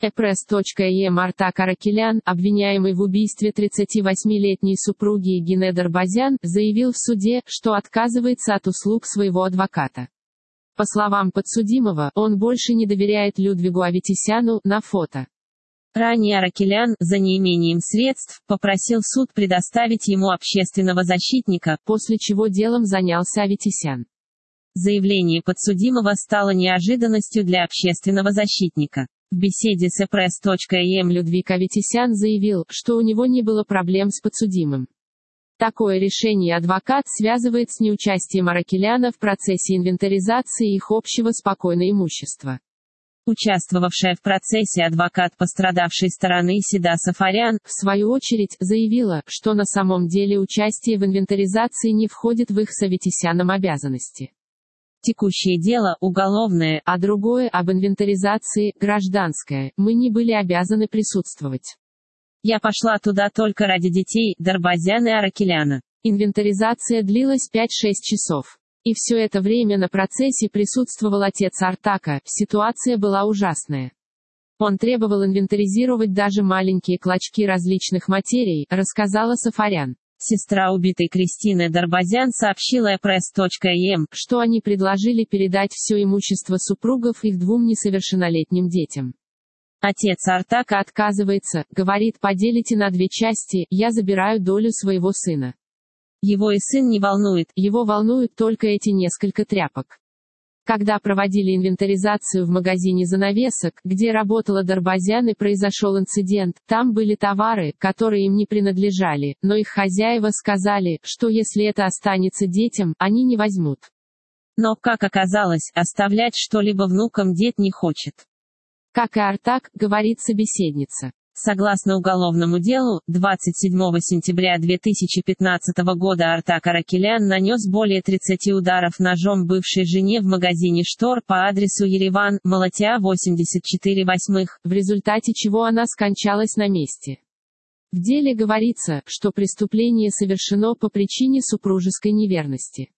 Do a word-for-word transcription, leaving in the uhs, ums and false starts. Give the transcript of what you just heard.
Пресс.им Артак Аракелян, обвиняемый в убийстве тридцативосьмилетней супруги Эгине Дарбазян, заявил в суде, что отказывается от услуг своего адвоката. По словам подсудимого, он больше не доверяет Людвигу Аветисяну, на фото. Ранее Аракелян, за неимением средств, попросил суд предоставить ему общественного защитника, после чего делом занялся Аветисян. Заявление подсудимого стало неожиданностью для общественного защитника. В беседе с Пресс.им Людвиг Аветисян заявил, что у него не было проблем с подсудимым. Такое решение адвокат связывает с неучастием Аракеляна в процессе инвентаризации их общего спокойного имущества. Участвовавшая в процессе адвокат пострадавшей стороны Седа Сафарян, в свою очередь, заявила, что на самом деле участие в инвентаризации не входит в их с Аветисяном обязанности. Текущее дело – уголовное, а другое – об инвентаризации, гражданское, мы не были обязаны присутствовать. Я пошла туда только ради детей, Дарбазян и Аракеляна. Инвентаризация длилась пять-шесть часов. И все это время на процессе присутствовал отец Артака, ситуация была ужасная. Он требовал инвентаризировать даже маленькие клочки различных материй, рассказала Сафарян. Сестра убитой Кристины Дарбазян сообщила Пресс.им, что они предложили передать все имущество супругов их двум несовершеннолетним детям. Отец Артака отказывается, говорит: поделите на две части, я забираю долю своего сына. Его и сын не волнует, его волнуют только эти несколько тряпок. Когда проводили инвентаризацию в магазине занавесок, где работала Дарбазян и произошел инцидент, там были товары, которые им не принадлежали, но их хозяева сказали, что если это останется детям, они не возьмут. Но, как оказалось, оставлять что-либо внукам дед не хочет. Как и Артак, говорит собеседница. Согласно уголовному делу, двадцать седьмого сентября две тысячи пятнадцатого года Артак Аракелян нанес более тридцати ударов ножом бывшей жене в магазине штор по адресу Ереван, Малатья восемьдесят четыре восьмых, в результате чего она скончалась на месте. В деле говорится, что преступление совершено по причине супружеской неверности.